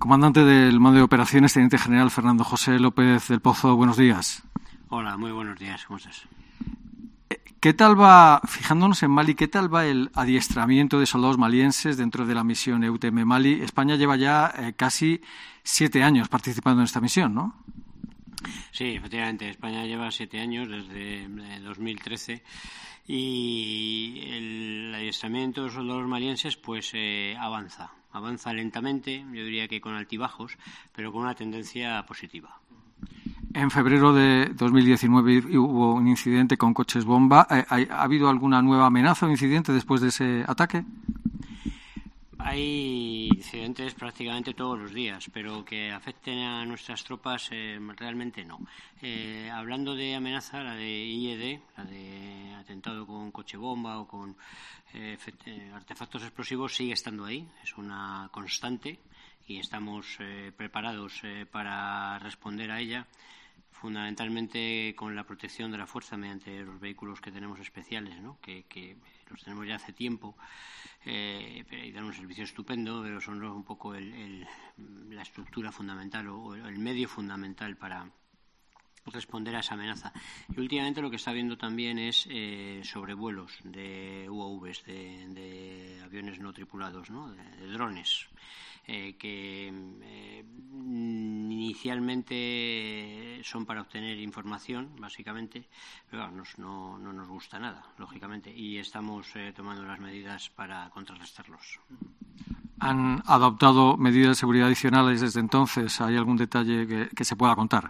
Comandante del Mando de Operaciones, Teniente General Fernando José López del Pozo, buenos días. Hola, muy buenos días, ¿cómo estás? ¿Qué tal va, fijándonos en Mali, qué tal va el adiestramiento de soldados malienses dentro de la misión EUTM Mali? España lleva ya casi 7 años participando en esta misión, ¿no? Sí, efectivamente, España lleva 7 años, desde 2013, y el adiestramiento de los soldados malienses pues avanza lentamente, yo diría que con altibajos, pero con una tendencia positiva. En febrero de 2019 hubo un incidente con coches bomba. ¿Ha habido alguna nueva amenaza o incidente después de ese ataque? Hay incidentes prácticamente todos los días, pero que afecten a nuestras tropas realmente no. Hablando de amenaza, la de IED, la de atentado con coche bomba o con artefactos explosivos, sigue estando ahí, es una constante y estamos preparados para responder a ella, fundamentalmente con la protección de la fuerza mediante los vehículos que tenemos especiales, ¿no? que los tenemos ya hace tiempo. Y dan un servicio estupendo, pero son un poco la estructura fundamental o el medio fundamental para responder a esa amenaza. Y últimamente lo que está habiendo también es sobrevuelos de UAVs, de aviones no tripulados, ¿no? de drones, que inicialmente son para obtener información, básicamente, pero claro, no nos gusta nada, lógicamente, y estamos tomando las medidas para contrarrestarlos. ¿Han adoptado medidas de seguridad adicionales desde entonces? ¿Hay algún detalle que se pueda contar?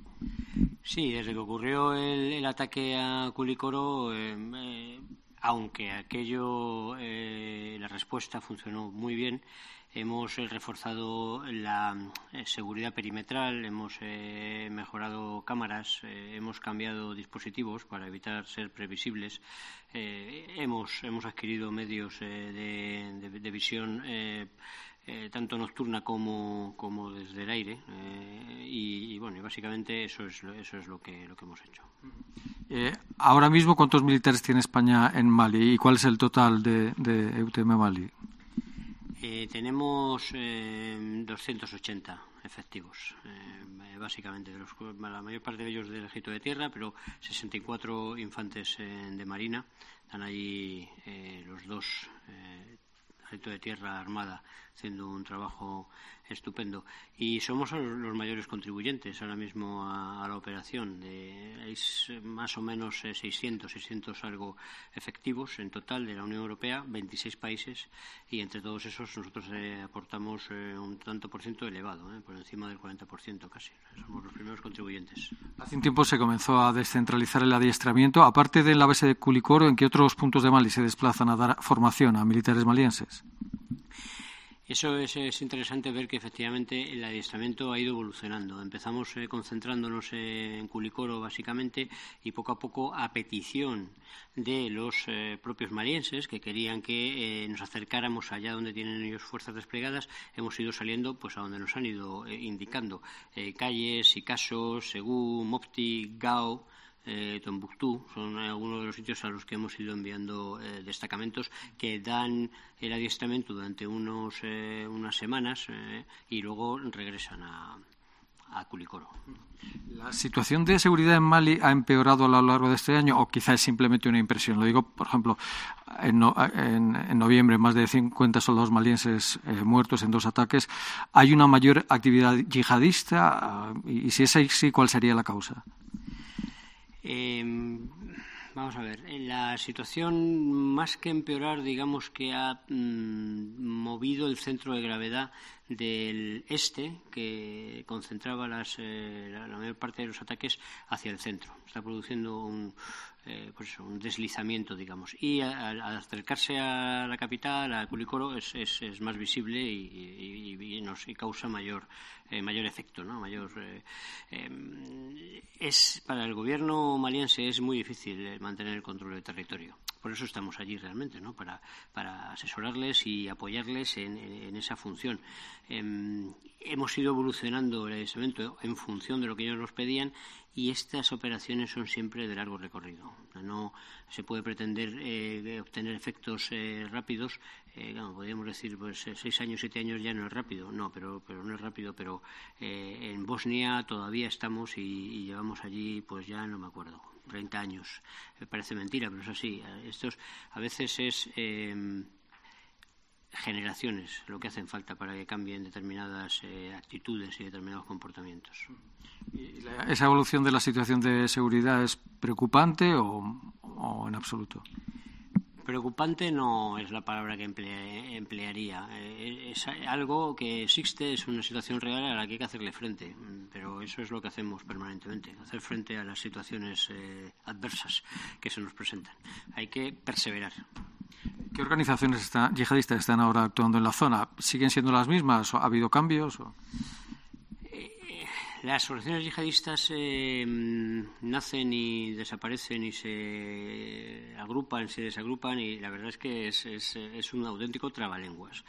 Sí, desde que ocurrió el ataque a Kulikoro, aunque la respuesta funcionó muy bien, hemos reforzado la seguridad perimetral, hemos mejorado cámaras, hemos cambiado dispositivos para evitar ser previsibles, hemos adquirido medios de visión tanto nocturna como desde el aire, y bueno, y básicamente eso es lo que hemos hecho. Ahora mismo, ¿cuántos militares tiene España en Mali y cuál es el total de EUTM Mali? Tenemos 280 efectivos, básicamente, la mayor parte de ellos del Ejército de Tierra, pero 64 infantes de Marina. Están allí los dos, Ejército de Tierra, Armada, haciendo un trabajo estupendo. Y somos los mayores contribuyentes ahora mismo a la operación. Hay más o menos 600 algo efectivos en total de la Unión Europea, 26 países, y entre todos esos nosotros aportamos un tanto por ciento elevado, por encima del 40% casi. Somos los primeros contribuyentes. Hace un tiempo se comenzó a descentralizar el adiestramiento. Aparte de la base de Kulikoro, ¿en qué otros puntos de Mali se desplazan a dar formación a militares malienses? Eso es interesante ver que efectivamente el adiestramiento ha ido evolucionando. Empezamos concentrándonos en Kulikoro básicamente y poco a poco, a petición de los propios malienses que querían que nos acercáramos allá donde tienen ellos fuerzas desplegadas, hemos ido saliendo pues a donde nos han ido indicando. Calles, Sikasso, Segú, Mopti, Gao, Tombuctú, son algunos de los sitios a los que hemos ido enviando destacamentos que dan el adiestramiento durante unas semanas y luego regresan a Kulikoro. ¿La situación de seguridad en Mali ha empeorado a lo largo de este año o quizá es simplemente una impresión? Lo digo, por ejemplo, en noviembre más de 50 soldados malienses muertos en 2 ataques. ¿Hay una mayor actividad yihadista? Y si es así, ¿cuál sería la causa? Vamos a ver, la situación más que empeorar, digamos que ha movido el centro de gravedad del este, que concentraba la mayor parte de los ataques, hacia el centro. Está produciendo un deslizamiento, digamos. Y al acercarse a la capital, a Kulikoro, es más visible y causa mayor efecto, ¿no? Para el gobierno maliense es muy difícil mantener el control del territorio. por eso estamos allí realmente, ¿no? Para asesorarles y apoyarles en esa función. Hemos ido evolucionando el adiestramiento en función de lo que ellos nos pedían, y estas operaciones son siempre de largo recorrido. No se puede pretender obtener efectos rápidos. Podríamos decir, pues 6 años, 7 años ya no es rápido. No, pero no es rápido. Pero en Bosnia todavía estamos y llevamos allí, pues ya no me acuerdo, 30 años. Me parece mentira, pero es así. Estos a veces es generaciones lo que hacen falta para que cambien determinadas actitudes y determinados comportamientos. ¿Y esa evolución de la situación de seguridad es preocupante o en absoluto? Preocupante no es la palabra que emplearía. Es algo que existe, es una situación real a la que hay que hacerle frente, pero eso es lo que hacemos permanentemente, hacer frente a las situaciones adversas que se nos presentan. Hay que perseverar. ¿Qué organizaciones yihadistas están ahora actuando en la zona? ¿Siguen siendo las mismas? ¿Ha habido cambios? Las organizaciones yihadistas nacen y desaparecen y se agrupan, se desagrupan, y la verdad es que es un auténtico trabalenguas.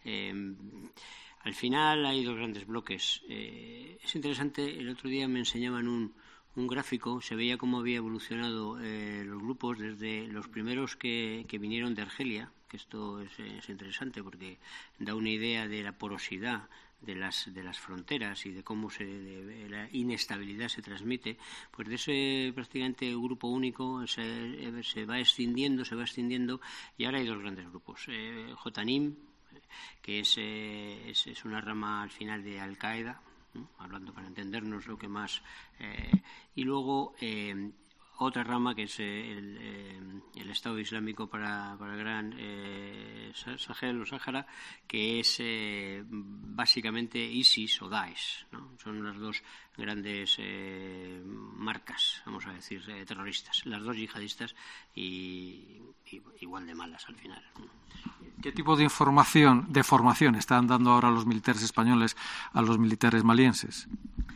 Al final hay dos grandes bloques. Es interesante, el otro día me enseñaban un gráfico, se veía cómo había evolucionado los grupos desde los primeros que vinieron de Argelia, que esto es interesante porque da una idea de la porosidad de las fronteras y de cómo la inestabilidad se transmite. Pues de ese prácticamente grupo único se va extendiendo, y ahora hay dos grandes grupos. Jotanim, que es una rama al final de Al-Qaeda, hablando para entendernos lo que más, y luego otra rama que es el Estado Islámico para el Gran Sahel o Sáhara, que es básicamente ISIS o Daesh, ¿no? Son las dos grandes marcas, vamos a decir, terroristas, las dos yihadistas y igual de malas al final. ¿Qué tipo de formación están dando ahora los militares españoles a los militares malienses?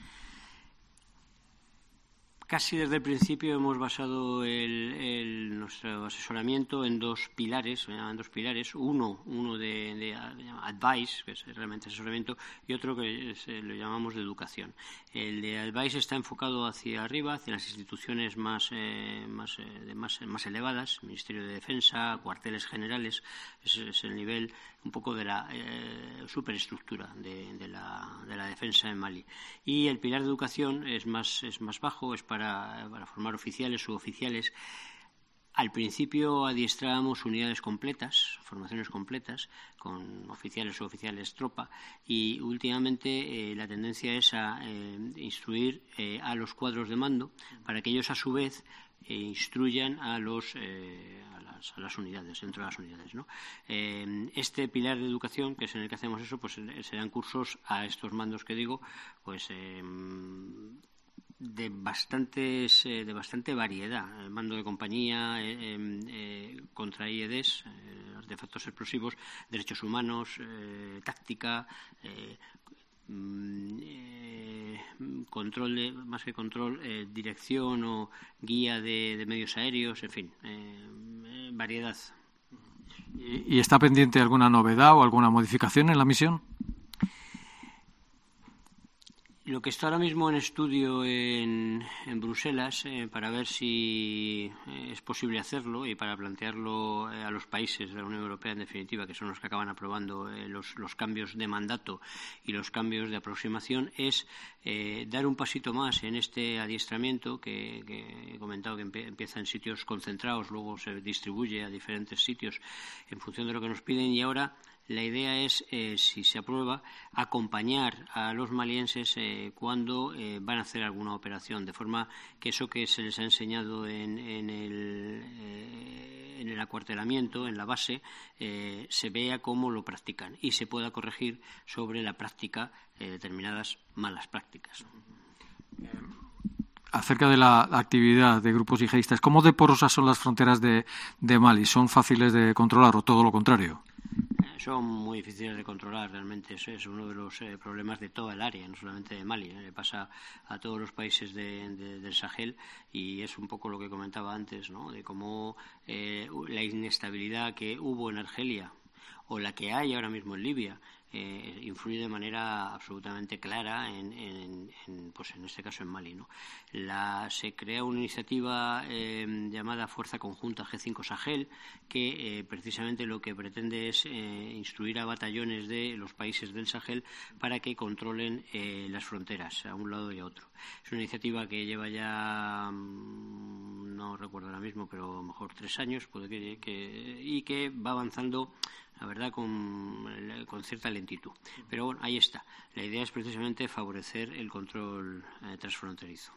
Casi desde el principio hemos basado nuestro asesoramiento en dos pilares, uno de advice, que es realmente asesoramiento, y otro que lo llamamos de educación. El de advice está enfocado hacia arriba, hacia las instituciones más elevadas, Ministerio de Defensa, cuarteles generales. Es el nivel un poco de la superestructura de la defensa en Mali. Y el pilar de educación es más bajo, es para formar oficiales, suboficiales. Al principio adiestrábamos unidades completas, formaciones completas, con oficiales, suboficiales, tropa, y últimamente la tendencia es a instruir a los cuadros de mando para que ellos a su vez instruyan a las unidades, dentro de las unidades, ¿no? Este pilar de educación, que es en el que hacemos eso, pues serán cursos a estos mandos que digo, pues de bastante variedad. El mando de compañía, contra IEDs, artefactos explosivos, derechos humanos, táctica, dirección o guía de medios aéreos, en fin, variedad. ¿Y está pendiente alguna novedad o alguna modificación en la misión? Lo que está ahora mismo en estudio en Bruselas, para ver si es posible hacerlo y para plantearlo a los países de la Unión Europea, en definitiva, que son los que acaban aprobando los cambios de mandato y los cambios de aproximación, es dar un pasito más en este adiestramiento que he comentado, que empieza en sitios concentrados, luego se distribuye a diferentes sitios en función de lo que nos piden, y ahora la idea es, si se aprueba, acompañar a los malienses cuando van a hacer alguna operación, de forma que eso que se les ha enseñado en el acuartelamiento, en la base, se vea cómo lo practican y se pueda corregir sobre la práctica determinadas malas prácticas. Acerca de la actividad de grupos yihadistas, ¿cómo de porosas son las fronteras de Mali? ¿Son fáciles de controlar o todo lo contrario? Son muy difíciles de controlar realmente. Ese es uno de los problemas de toda el área, no solamente de Mali. Le pasa a todos los países del Sahel, y es un poco lo que comentaba antes, ¿no? De cómo la inestabilidad que hubo en Argelia o la que hay ahora mismo en Libia influye de manera absolutamente clara pues en este caso en Mali, ¿no? Se crea una iniciativa llamada Fuerza Conjunta G5 Sahel, que precisamente lo que pretende es instruir a batallones de los países del Sahel para que controlen las fronteras a un lado y a otro. Es una iniciativa que lleva ya, no recuerdo ahora mismo, pero a lo mejor 3 años, y que va avanzando, la verdad, con cierta lentitud. Pero bueno, ahí está. La idea es precisamente favorecer el control transfronterizo.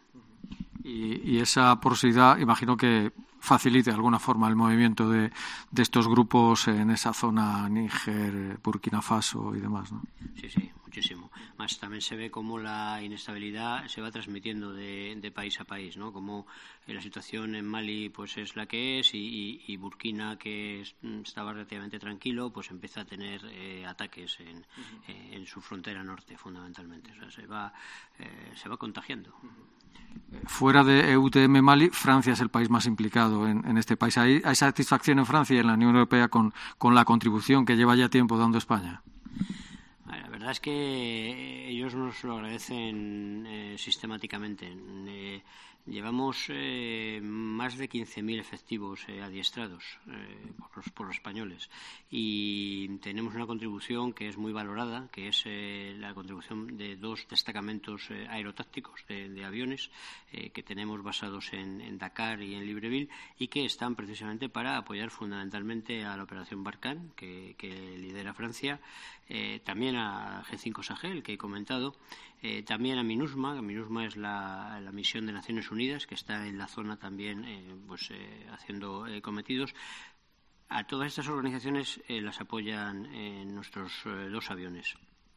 Y esa porosidad, imagino que facilite de alguna forma el movimiento de estos grupos en esa zona, Níger, Burkina Faso y demás, ¿no? Sí, muchísimo. Más también se ve cómo la inestabilidad se va transmitiendo de país a país, ¿no? Como la situación en Mali pues es la que es, y Burkina, que estaba relativamente tranquilo, pues empieza a tener ataques en su frontera norte, fundamentalmente. O sea, se va contagiando. Fuera de EUTM Mali, Francia es el país más implicado en este país. ¿Hay satisfacción en Francia y en la Unión Europea con la contribución que lleva ya tiempo dando España? La verdad es que ellos nos lo agradecen sistemáticamente. Llevamos más de 15.000 efectivos adiestrados por los españoles, y tenemos una contribución que es muy valorada, que es la contribución de 2 destacamentos aerotácticos de aviones que tenemos basados en Dakar y en Libreville, y que están precisamente para apoyar fundamentalmente a la operación Barkhane que lidera Francia, también a G5 Sahel, que he comentado, también a MINUSMA. MINUSMA es la misión de Naciones Unidas, que está en la zona también haciendo cometidos. A todas estas organizaciones las apoyan nuestros 2 aviones,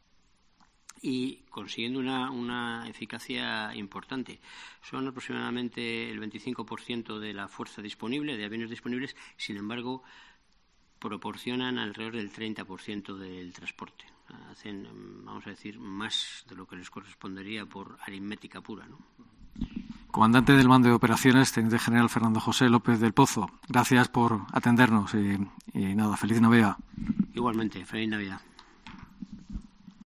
y consiguiendo una eficacia importante. Son aproximadamente el 25% de la fuerza disponible, de aviones disponibles. Sin embargo, proporcionan alrededor del 30% del transporte. Hacen, vamos a decir, más de lo que les correspondería por aritmética pura, ¿no? Comandante del Mando de Operaciones, Teniente General Fernando José López del Pozo, gracias por atendernos y nada, feliz Navidad. Igualmente, feliz Navidad.